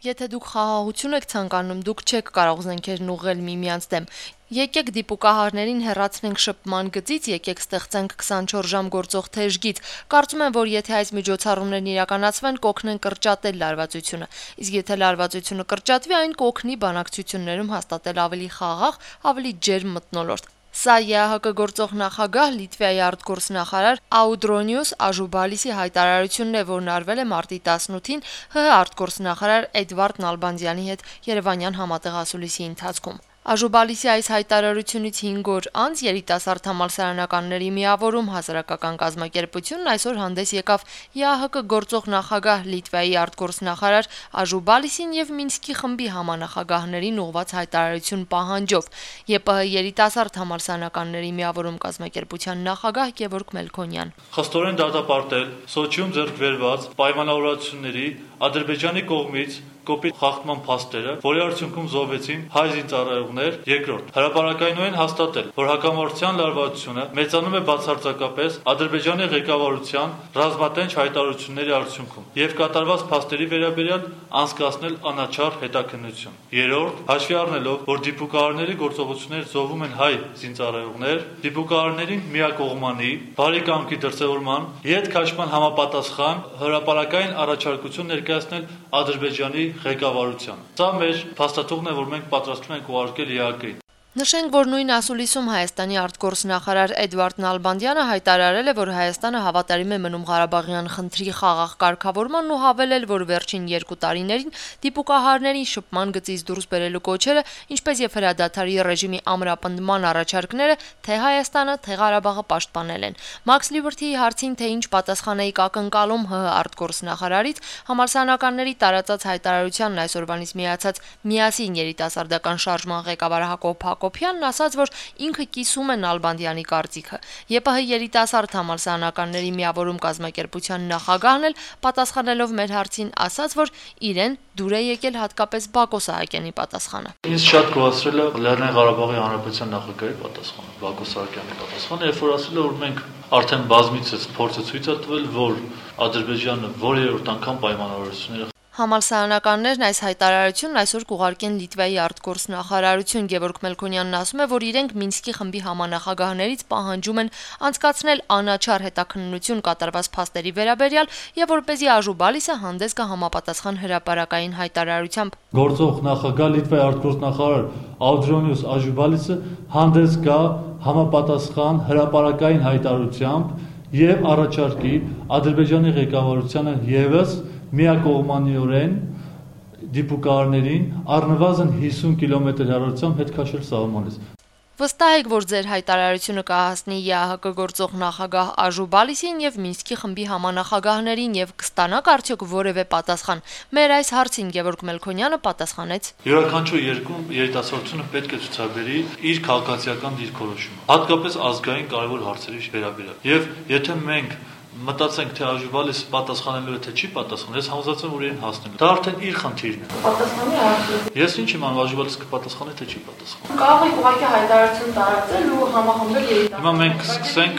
Եթե դուք խաղաղություն եք ցանկանում, դուք չեք կարող զենքերն ուղղել միմյանց դեմ։ Եկեք դիպուկահարներին հեռացնենք շփման գծից, եկեք ստեղծենք 24 ժամ գործող թեժգիծ։ Կարծում եմ, որ եթե այս միջոցառումներն իրականացվեն, կօգնեն կրճատել լարվածությունը։ Իսկ եթե լարվածությունը կրճատվի, այն կօգնի բանակցություններում հաստատել ավելի խաղաղ, ավելի ջերմ մթնոլորտ։ Սա ԵԱՀԿ գործող նախագահ Լիտվայի արտգործնախարար Աուդրոնիուս Աժուբալիսի հայտարարությունն է, որն արվել է մարտի 18-ին ՀՀ արտգործնախարար Էդվարդ Նալբանդյանի հետ Երևանյան համատեղ ասուլիսի ընթացքում։ Աժուբալիսի այս հայտարարությունից 5 օր անց երիտասարդ համալսարանականների միավորում հասարակական կազմակերպությունն այսօր հանդես եկավ ԵԱՀԿ գործող նախագահ Լիտվայի արտգործնախարար Աժուբալիսին եւ Մինսկի խմբի համանախագահներին ուղղված հայտարարություն պահանջով։ ԵՊՀ երիտասարդ համալսարանականների միավորում կազմակերպության նախագահ Գևորգ Մելքոնյան. Խստորեն դատապարտել Սոչիում ձեռք բերված պայմանավորվածությունների Ադրբեջանի կողմից կոպիտ խախտման փաստերը, որի արդյունքում զոհվեցին հայ զինծառայողներ, երկրորդ, հրապարակայնորեն հաստատել, որ հակամարտության լարվածությունը մեծանում է բացարձակապես Ադրբեջանի ղեկավարության ռազմատենչ հայտարարությունների արդյունքում եւ կատարված փաստերի վերաբերյալ անցկացնել անաչառ հետաքննություն։ Երրորդ, հաշվի առնելով, որ դիպուկահարների գործողություններ զոհվում են հայ զինծառայողներ, դիպուկահարներին միակողմանի, բարի կամքի դրսևորման, ետքաշման համապատասխան հրապարակային առաջարկություն ներկայացնել Ադրբեջանի ղեկավարության։ Սա մեր փաստաթուղթն է, որ մենք պատրաստվում ենք ուղարկել ԵԱՀԿ-ին։ Նշենք, որ նույն ասուլիսում Հայաստանի արտգործնախարար Էդվարդ Նալբանդյանը հայտարարել է, որ Հայաստանը հավատարիմ է մնում Ղարաբաղյան խնդրի խաղաղ կարգավորմանն ու հավելել, որ վերջին 2 տարիներին դիպուկահարներին շփման գծից դուրս բերելու կոչերը, ինչպես եւ հրադադարի ռեժիմի ամրապնդման առաջարկները թե Հայաստանը, թե Ղարաբաղը պաշտպանել են։ Մաքս Լիբերթիի հարցին, թե ինչ պատասխան էիք ակնկալում ՀՀ արտգործնախարարից, համալսարանականների տարածած հայտարարությանն այսօրվանից միացած միասին երիտասարդական շարժման ղեկավար Հակոբ Հակոբյանն ասաց, որ ինքը կիսում է Նալբանդյանի կարծիքը։ ԵՊՀ երիտասարդ համալսարանականների միավորում կազմակերպության նախագահն էլ պատասխանելով մեր հարցին ասաց, որ իրեն դուր է եկել հատկապես Բակո Սահակյանի պատասխանը։ Ինձ շատ գոհացրել է Լեռնային Ղարաբաղի Հանրապետության նախագահի պատասխանը, Բակո Սահակյանի պատասխանը, երբ որ ասել է, որ մենք արդեն բազմիցս փորձը ցույց է տվել, որ Ադրբեջանը որևէ անգամ պայմանավորվածությունները Համալսարանականներն այս հայտարարությունն այսօր կուղարկեն Լիտվայի արտգործնախարարություն։ Գևորգ Մելքոնյանն ասում է, որ իրենք Մինսկի խմբի համանախագահներից պահանջում են անցկացնել անաչառ հետաքննություն կատարված փաստերի վերաբերյալ եւ որպեսզի Աժուբալիսը հանդես գա համապատասխան հրապարակային հայտարարությամբ։ Գործող նախագահ Լիտվայի արտգործնախարար Աուդրոնիուս Աժուբալիսը հանդես գա համապատասխան հրապարակային հայտարարությամբ եւ առաջարկի Ադրբեջանի ղեկավարությանը եւս միակողմանիորեն դիպուկահարներին առնվազն 50 կիլոմետր հեռարձությամբ հետ քաշել սահմանից։ Վստահ եք, որ ձեր հայտարարությունը կհասնի ԵԱՀԿ գործող նախագահ Աժուբալիսին եւ Մինսկի խմբի համանախագահներին եւ կստանաք արդյոք որևէ պատասխան։ Մեր այս հարցին Գևորգ Մելքոնյանը պատասխանեց. Յուրաքանչյուր երկում երիտասարդությունը պետք է ցուցաբերի իր քաղաքացիական դիրքորոշումը, հատկապես ազգային կարևոր հարցերի վերաբերյալ։ Եվ եթե մենք մտածենք, թե Աժուբալիսը պատասխանելու է, թե չի պատասխանել, ես համոզված եմ, որ իրեն հասնելու։ Դա արդեն իր խնդիրն է։ Պատասխանի արդյոք։ Ես ինչ իմանամ, Աժուբալիսը կպատասխանի, թե չի պատասխանի։ Կարող եք ուղղակի հայտարարություն տարածել ու համախմբել երիտասարդներին։ Հիմա մենք սկսենք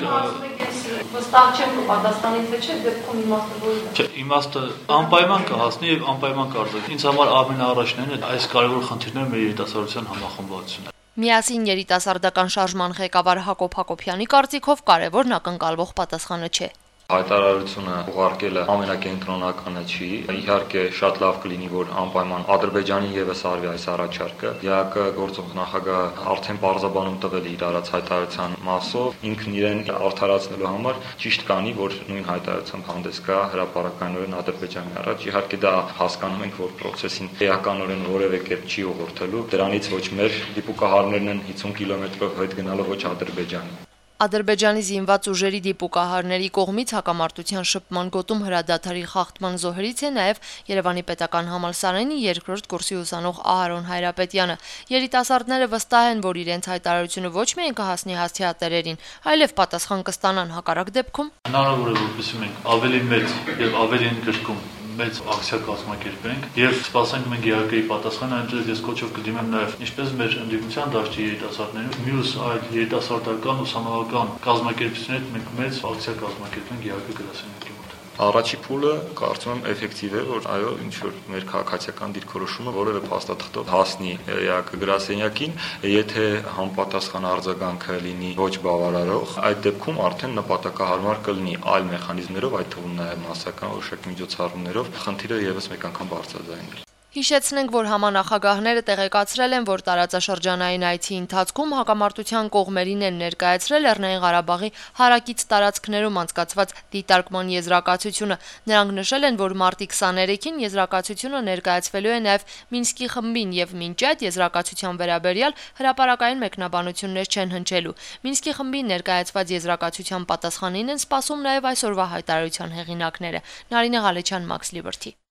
վստահ չեմ կպատասխանի, թե չէ, դեպքում իմաստը որի՞ն է։ Չէ, իմաստը անպայման կհասնի եւ անպայման կարձակվի։ Ինձ համար ամենաառաջնային է այս կարևոր խնդիրները մեր երիտասարդության համախմբվածությունն է։ Միասին երիտասարդական շարժման ղեկավար Հակոբ Հակոբյանի կարծիքով կարևորն ակնկալվող պատասխանը չէ։ Հայտարարությունը ուղարկելը ամենակենտրոնականը չի։ Իհարկե շատ լավ կլինի, որ անպայման Ադրբեջանի եւս արվի այս առաջարկը։ ԵԱՀԿ գործող նախագահը արդեն պարզաբանում տվել իր արած հայտարարության մասով, ինքն իրեն արդարացնելու համար ճիշտ կանի, որ նույն հայտարարությամբ հանդես գա հրապարակայնորեն Ադրբեջանի առաջ։ Իհարկե դա հասկանում ենք, որ process-ին էականորեն որևէ կերպ չի ուղղորդելու։ Դրանից ոչ մեր դիպուկահարներն են 50 կիլոմետրով հետ գնալու, ոչ Ադրբեջանի։ Ադրբեջանի զինված ուժերի դիպուկահարների կողմից հակամարտության շփման գոտում հրադադարի խախտման զոհերից է նաև Երևանի պետական համալսարանի երկրորդ կուրսի ուսանող Ահարոն Հայրապետյանը։ Երիտասարդները վստահ են, որ իրենց հայտարարությունը ոչ միայն կհասնի հասցեատերերին, այլև պատասխան կստանան հակառակ դեպքում։ Հնարավոր է, որպեսզի մենք ավելի մեծ եւ ավելի ընդգրկում մեծ ակցիա կազմակերպենք եւ սպասենք մենք ԵԱՀԿ-ի պատասխանը, այնպես ես կոչով կդիմեմ նաեւ ինչպես մեր ընդդիմության դաշտի երիտասարդներին, մյուս այլ երիտասարդական ուսանողական կազմակերպությունների հետ մենք մեծ ակցիա կազմակերպենք ԵԱՀԿ գրասենյակի մոտ։ Առաջի փուլը կարծում եմ էֆեկտիվ է, որ այո, ինչ որ մեր քաղաքացիական դիրքորոշումը որևէ փաստաթղթով հասնի ԵԱԿ գրասենյակին, եթե համապատասխան արձագանքը լինի ոչ բավարարող, այդ դեպքում արդեն նպատակահարմար կլինի այլ մեխանիզմներով, այդ թվում նաև մասսական որոշակի միջոցառումներով խնդիրը եւս մեկ անգամ բարձրաձայնել։ Հիշեցնենք, որ համանախագահները տեղեկացրել են, որ տարածաշրջանային այցի ընթացքում հակամարտության կողմերին են ներկայացրել Լեռնային Ղարաբաղի հարակից տարածքներում անցկացված դիտարկման եզրակացությունը։ Նրանք նշել են, որ մարտի 23-ին եզրակացությունը ներկայացվելու է նաև Մինսկի խմբին եւ մինչ այդ եզրակացության վերաբերյալ հրապարակային մեկնաբանություններ չեն հնչելու։ Մինսկի խմբին ներկայացված եզրակացության պատասխանին են սպասում նաև այսօրվա հայտարարության հեղինակները։ Նարինե Ղալեչյան, Մաքս Լիբերթի։